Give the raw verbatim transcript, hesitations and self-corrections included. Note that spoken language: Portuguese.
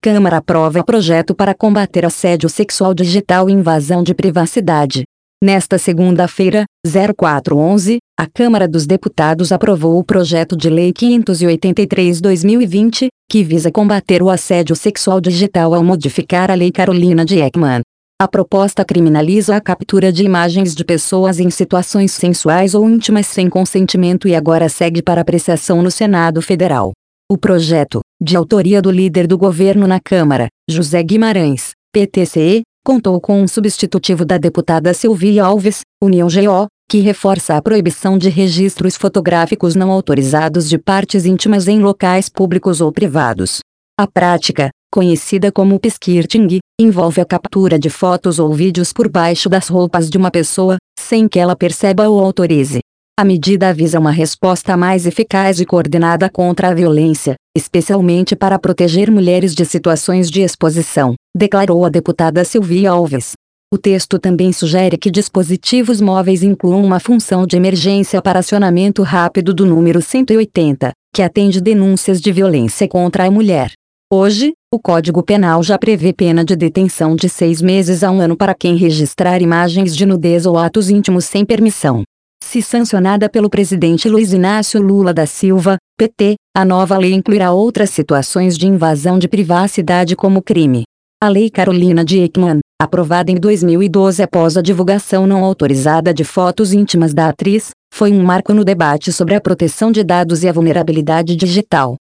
Câmara aprova projeto para combater assédio sexual digital e invasão de privacidade. Nesta segunda-feira, zero quatro onze, a Câmara dos Deputados aprovou o projeto de Lei quinhentos e oitenta e três barra dois mil e vinte, que visa combater o assédio sexual digital ao modificar a Lei Carolina de Ekman. A proposta criminaliza a captura de imagens de pessoas em situações sensuais ou íntimas sem consentimento e agora segue para apreciação no Senado Federal. O projeto, de autoria do líder do governo na Câmara, José Guimarães, P T C E, contou com um substitutivo da deputada Silvia Alves, União G O, que reforça a proibição de registros fotográficos não autorizados de partes íntimas em locais públicos ou privados. A prática, conhecida como pesquirting, envolve a captura de fotos ou vídeos por baixo das roupas de uma pessoa, sem que ela perceba ou autorize. A medida visa uma resposta mais eficaz e coordenada contra a violência, especialmente para proteger mulheres de situações de exposição, declarou a deputada Silvia Alves. O texto também sugere que dispositivos móveis incluam uma função de emergência para acionamento rápido do número cento e oitenta, que atende denúncias de violência contra a mulher. Hoje, o Código Penal já prevê pena de detenção de seis meses a um ano para quem registrar imagens de nudez ou atos íntimos sem permissão. Se sancionada pelo presidente Luiz Inácio Lula da Silva, P T, a nova lei incluirá outras situações de invasão de privacidade como crime. A Lei Carolina de Ekman, aprovada em dois mil e doze após a divulgação não autorizada de fotos íntimas da atriz, foi um marco no debate sobre a proteção de dados e a vulnerabilidade digital.